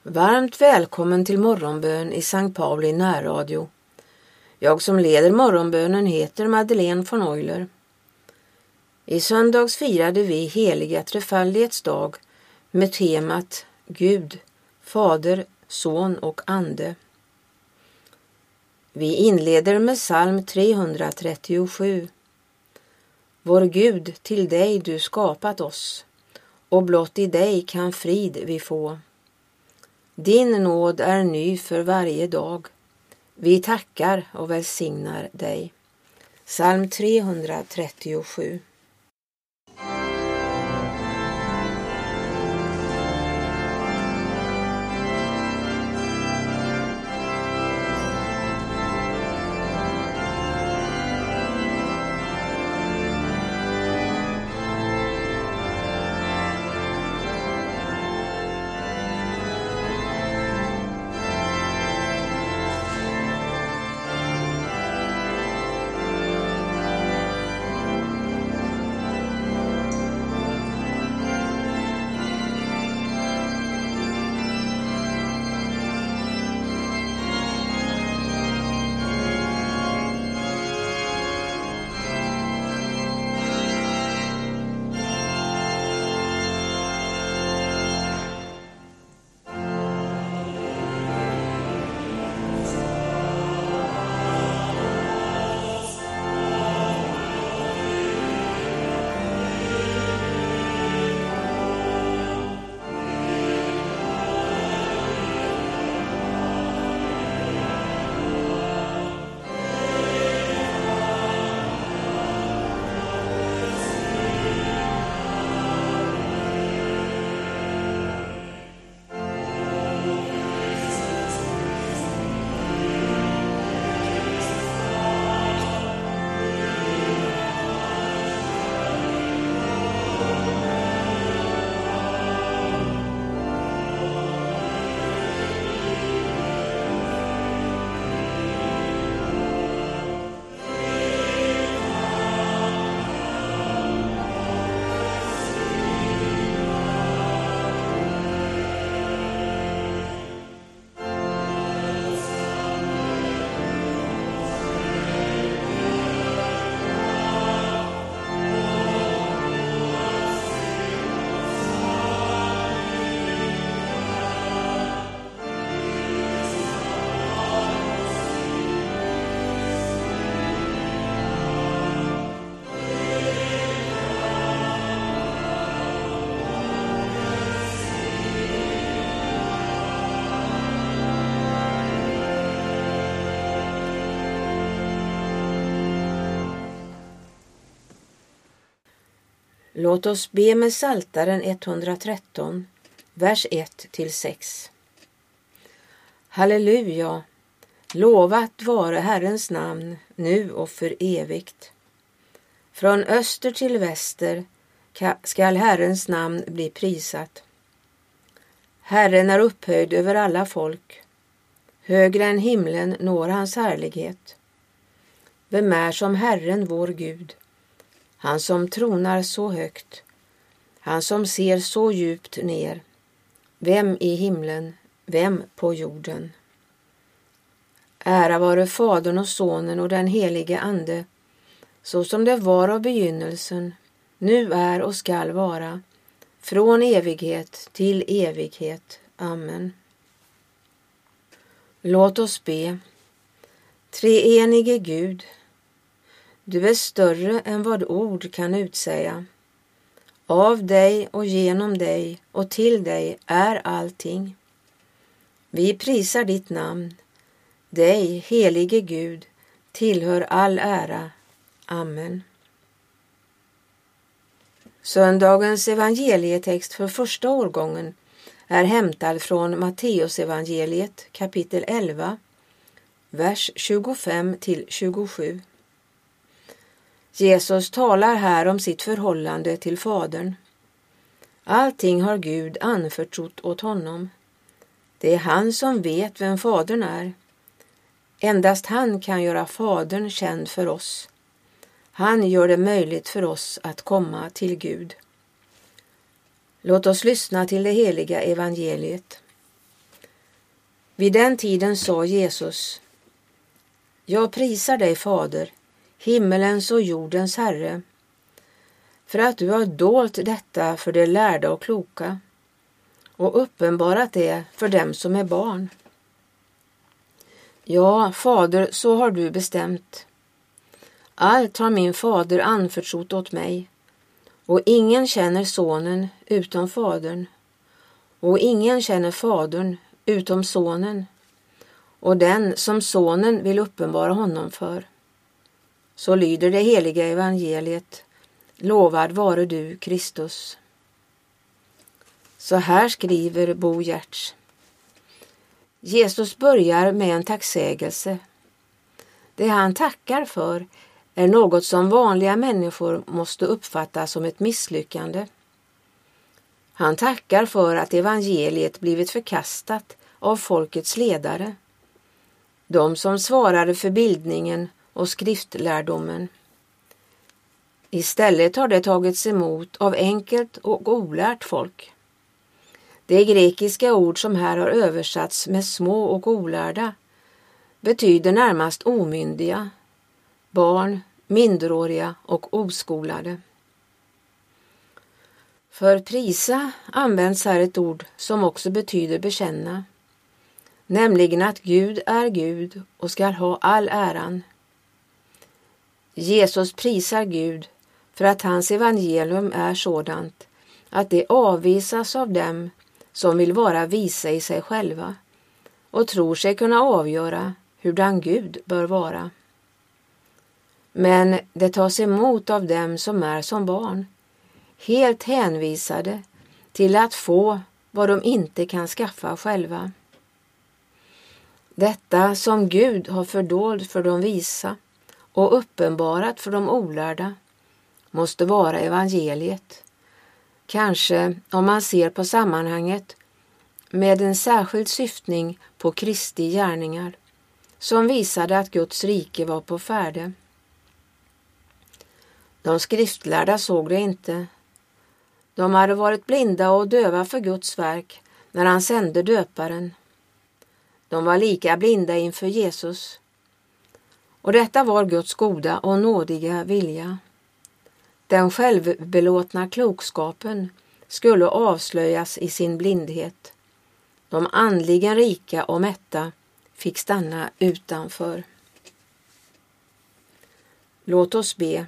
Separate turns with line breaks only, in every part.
Varmt välkommen till morgonbön i Sankt Pauli närradio. Jag som leder morgonbönen heter Madeleine von Euler. I söndags firade vi heliga trefaldighets dag med temat Gud, Fader, Son och Ande. Vi inleder med psalm 337. Vår Gud, till dig du skapat oss, och blott i dig kan frid vi få. Din nåd är ny för varje dag. Vi tackar och välsignar dig. Psalm 337. Låt oss be med Psaltaren 113, vers 1-6. Halleluja, lovat vare Herrens namn, nu och för evigt. Från öster till väster skall Herrens namn bli prisat. Herren är upphöjd över alla folk. Högre än himlen når hans härlighet. Vem är som Herren vår Gud? Han som tronar så högt, han som ser så djupt ner. Vem i himlen, vem på jorden? Ära vare Fadern och Sonen och den helige Ande, så som det var av begynnelsen, nu är och skall vara, från evighet till evighet. Amen. Låt oss be. Treenige Gud, du är större än vad ord kan utsäga. Av dig och genom dig och till dig är allting. Vi prisar ditt namn. Dig, helige Gud, tillhör all ära. Amen. Söndagens evangelietext för första årgången är hämtad från Matteusevangeliet kapitel 11, vers 25-27. Jesus talar här om sitt förhållande till Fadern. Allting har Gud anförtrott åt honom. Det är han som vet vem Fadern är. Endast han kan göra Fadern känd för oss. Han gör det möjligt för oss att komma till Gud. Låt oss lyssna till det heliga evangeliet. Vid den tiden sa Jesus: Jag prisar dig, Fader, himmelens och jordens Herre, för att du har dolt detta för de lärda och kloka och uppenbarat det för dem som är barn. Ja, Fader, så har du bestämt. Allt har min fader anförtrott åt mig, och ingen känner sonen utom fadern, och ingen känner fadern utom sonen, och den som sonen vill uppenbara honom för. Så lyder det heliga evangeliet. Lovad vare du, Kristus. Så här skriver Bo Giertz. Jesus börjar med en tacksägelse. Det han tackar för är något som vanliga människor måste uppfatta som ett misslyckande. Han tackar för att evangeliet blivit förkastat av folkets ledare, de som svarade för bildningen och skriftlärdomen. Istället har det tagits emot av enkelt och olärt folk. Det grekiska ord som här har översatts med små och olärda betyder närmast omyndiga, barn, minderåriga och oskolade. För prisa används här ett ord som också betyder bekänna, nämligen att Gud är Gud och ska ha all äran. Jesus prisar Gud för att hans evangelium är sådant att det avvisas av dem som vill vara visa i sig själva och tror sig kunna avgöra hurdan Gud bör vara. Men det tas emot av dem som är som barn, helt hänvisade till att få vad de inte kan skaffa själva. Detta som Gud har fördolt för de visa och uppenbarat för de olärda måste vara evangeliet. Kanske, om man ser på sammanhanget, med en särskild syftning på Kristi gärningar, som visade att Guds rike var på färde. De skriftlärda såg det inte. De hade varit blinda och döva för Guds verk när han sände döparen. De var lika blinda inför Jesus. Och detta var Guds goda och nådiga vilja. Den självbelåtna klokskapen skulle avslöjas i sin blindhet. De andligen rika och mätta fick stanna utanför. Låt oss be.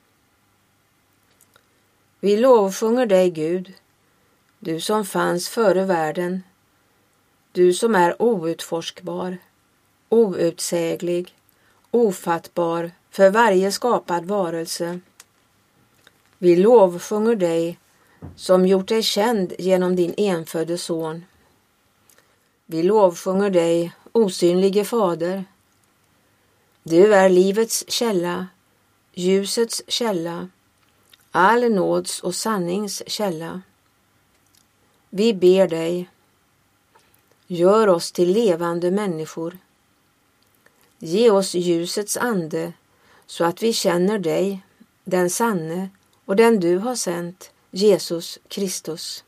Vi lovsjunger dig, Gud, du som fanns före världen, du som är outforskbar, outsäglig, ofattbar för varje skapad varelse. Vi lovsjunger dig som gjort dig känd genom din enfödde son. Vi lovsjunger dig, osynlige Fader. Du är livets källa, ljusets källa, all nåds och sannings källa. Vi ber dig, gör oss till levande människor. Ge oss ljusets ande så att vi känner dig, den sanne och den du har sänt, Jesus Kristus.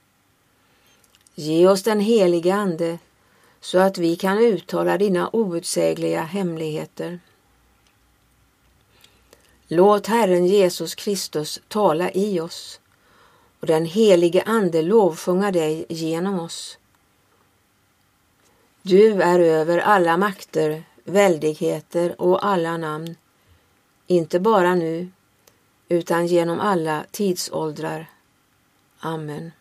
Ge oss den heliga ande så att vi kan uttala dina outsägliga hemligheter. Låt Herren Jesus Kristus tala i oss och den helige ande lovsjunga dig genom oss. Du är över alla makter, väldigheter och alla namn, inte bara nu utan genom alla tidsåldrar. Amen.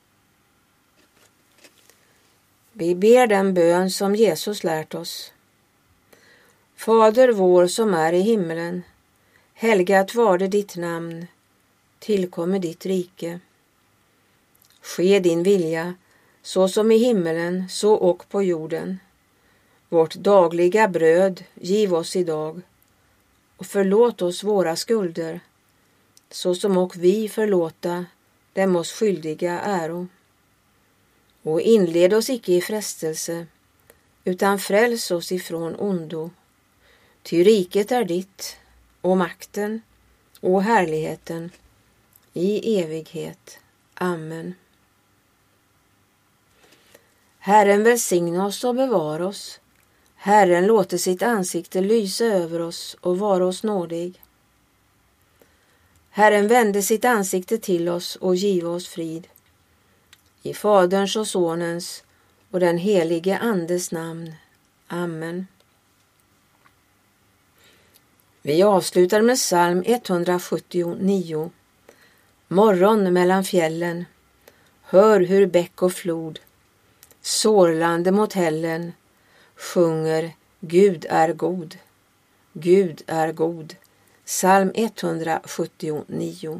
Vi ber den bön som Jesus lärt oss. Fader vår som är i himmelen, helgat varde ditt namn, tillkommer ditt rike. Ske din vilja, så som i himmelen, så och på jorden. Vårt dagliga bröd giv oss idag, och förlåt oss våra skulder, så som och vi förlåta dem oss skyldiga äro. Och inled oss icke i frestelse, utan fräls oss ifrån ondo. Ty riket är ditt, och makten, och härligheten, i evighet. Amen. Herren välsigna oss och bevara oss. Herren låter sitt ansikte lysa över oss och vara oss nådig. Herren vände sitt ansikte till oss och giva oss frid. I Faderns och Sonens och den helige Andes namn. Amen. Vi avslutar med psalm 179. Morgon mellan fjällen. Hör hur bäck och flod, sårlande mot hällen, sjunger Gud är god. Gud är god. Psalm 179.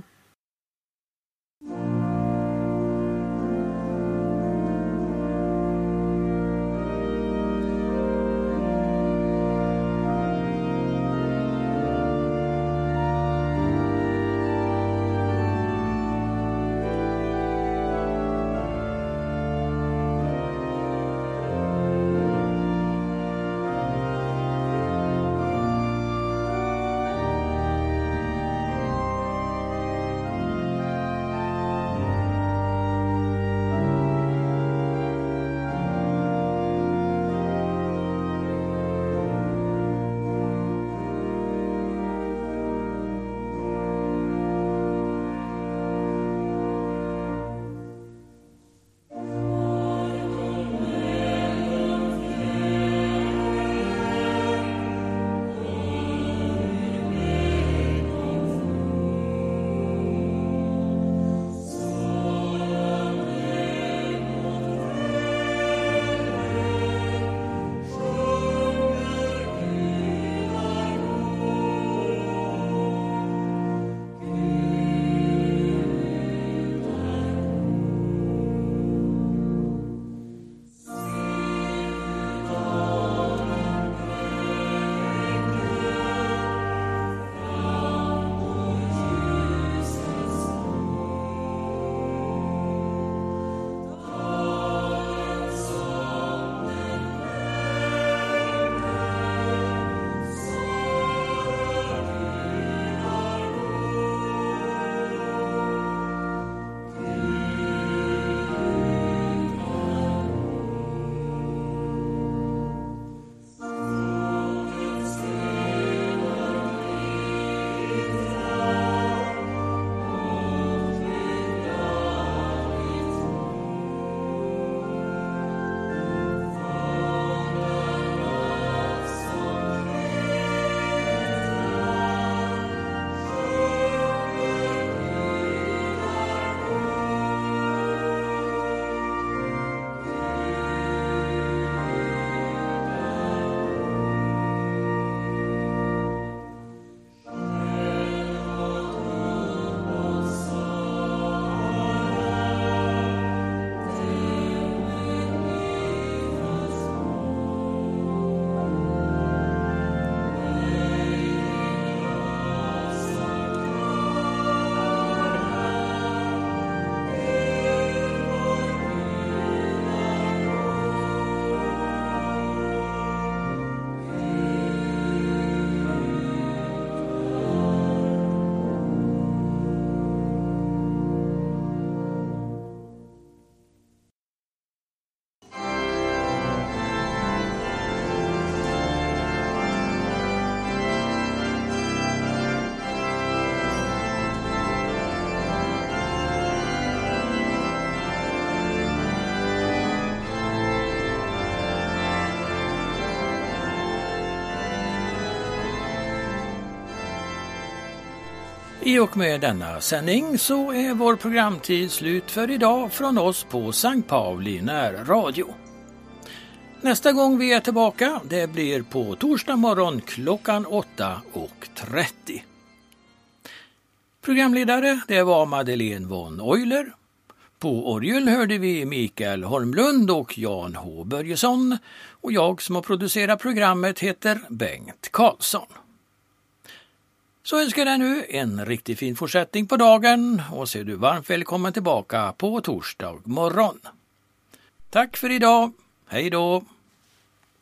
I och med denna sändning så är vår programtid slut för idag från oss på Sankt Pauli närradio. Nästa gång vi är tillbaka, det blir på torsdag morgon klockan 8:30. Programledare, det var Madeleine von Euler. På orgel hörde vi Mikael Holmlund och Jan H. Börjesson, och jag som har producerat programmet heter Bengt Karlsson. Så önskar jag nu en riktigt fin fortsättning på dagen, och så är du varmt välkommen tillbaka på torsdag morgon. Tack för idag, hej då!